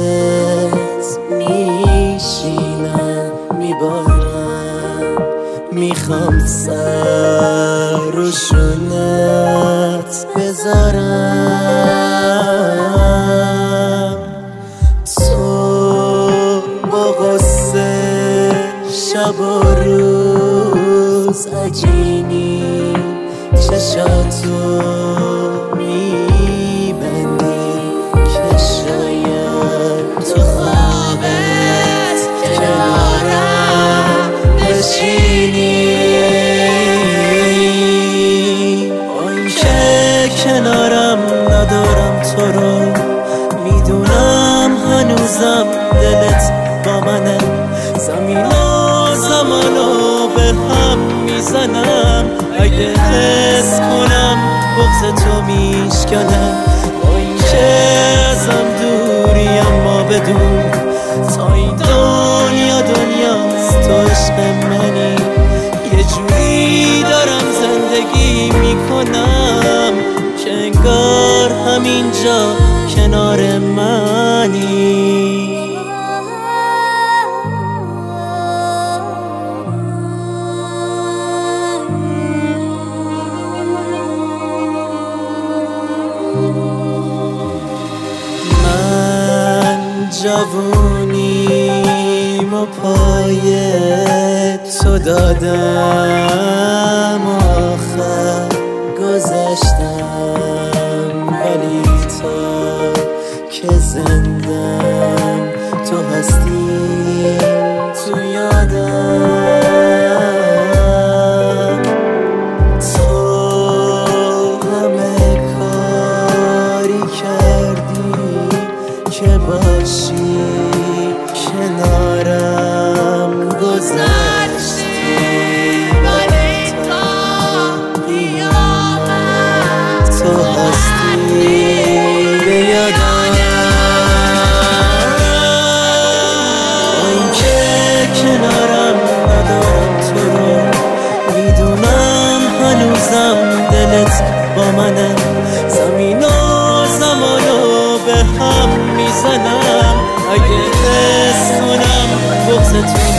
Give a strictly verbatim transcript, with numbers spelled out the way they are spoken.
دستت میشینم میبارم، میخوام سر رو شونت بذارم. تو با غصه شب و روز عجینی، چشاتو میبندی که شاید تو خوابت کنارم بشینی. با این که کنارم ندارم تو رو، میدونم هنوزم دلت با منه. زمین و زمانو به هم میزنم، اگه حس کنم بغض تو میشکنم. با این که ازم دوری اما بدون تا این دنیا دنیاست، تو عشق منی. یه جوری دارم زندگی میکنم که انگار همینجا کنار منی. جوونیم و پای تو دادم، آخر گذشتم، ولی تا که زندم تو هستی تو یادم. تو همه کاری کردی که باشی کنارم، گذشتی ولی تا قیامت تو هستی به یادم. این که کنارم ندارم تو رو، میدونم هنوزم دلت با منه. زمین و زمانو به هم میزنم، اگه حس کنم بغض تو